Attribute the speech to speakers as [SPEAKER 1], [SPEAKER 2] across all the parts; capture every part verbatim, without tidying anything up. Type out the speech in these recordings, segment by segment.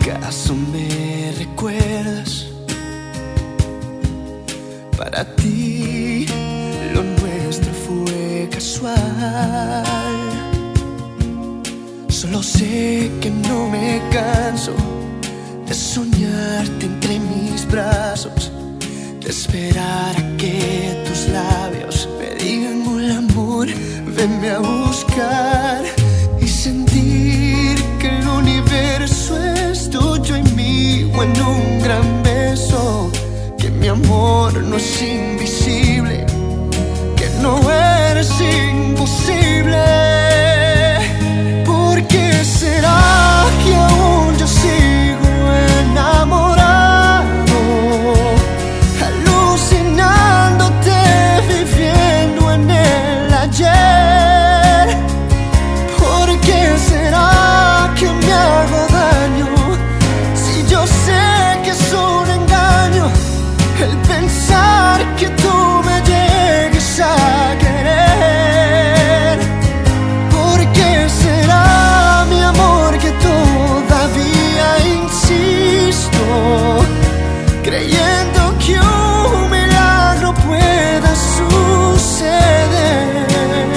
[SPEAKER 1] ¿Acaso me recuerdas? Para ti lo nuestro fue casual. Solo sé que no me canso de soñarte entre mis brazos, de esperar a que tus labios me digan hola amor, venme a buscar, y sentir que el universo es tuyo y mío en un gran beso. Que mi amor no es invisible, que no eres imposible. ¿Por qué será que aún yo sigo enamorado, alucinándote, viviendo en el ayer? ¿Por qué será que me hago daño si yo sé que es un engaño el pensar que tú me llegues a querer? ¿Por qué será, mi amor, que todavía insisto, creyendo que un milagro pueda suceder?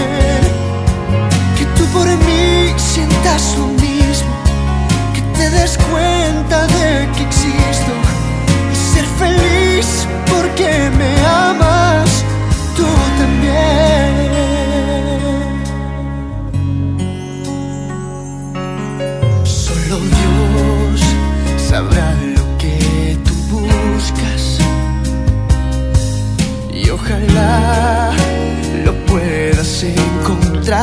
[SPEAKER 1] Que tú por mí sientas lo mismo, que te des cuenta de que existo, y ser feliz porque me amas tú también. Solo Dios sabrá lo que tú buscas, y ojalá lo puedas encontrar.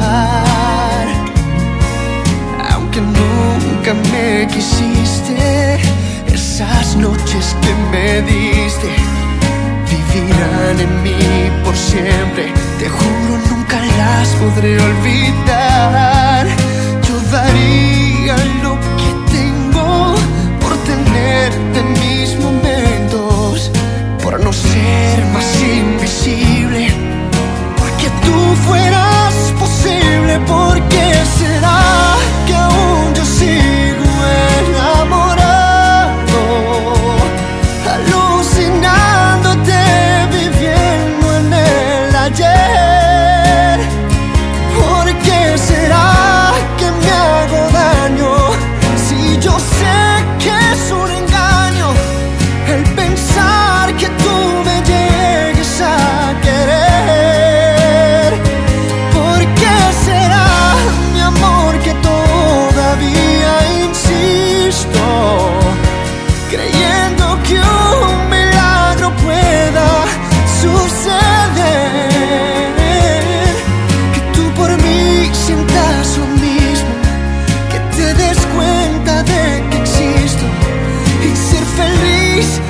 [SPEAKER 1] Aunque nunca me quisiste, esas noches que me diste vivirán en mí por siempre. Te juro nunca las podré olvidar. Yo daría lo que tengo por tenerte en mis momentos, por no ser más invisible, porque tú fueras posible. ¿Por qué será que aún yo sigo enamorado, alucinándote, viviendo en el ayer? ¿Por qué será que me hago daño si yo sé que es un engaño el pensar que tú me llegues a querer? ¿Por qué será, mi amor, que todavía insisto, creyendo que un milagro pueda suceder? Que tú por mí sientas lo mismo, que te des cuenta de que existo, y ser feliz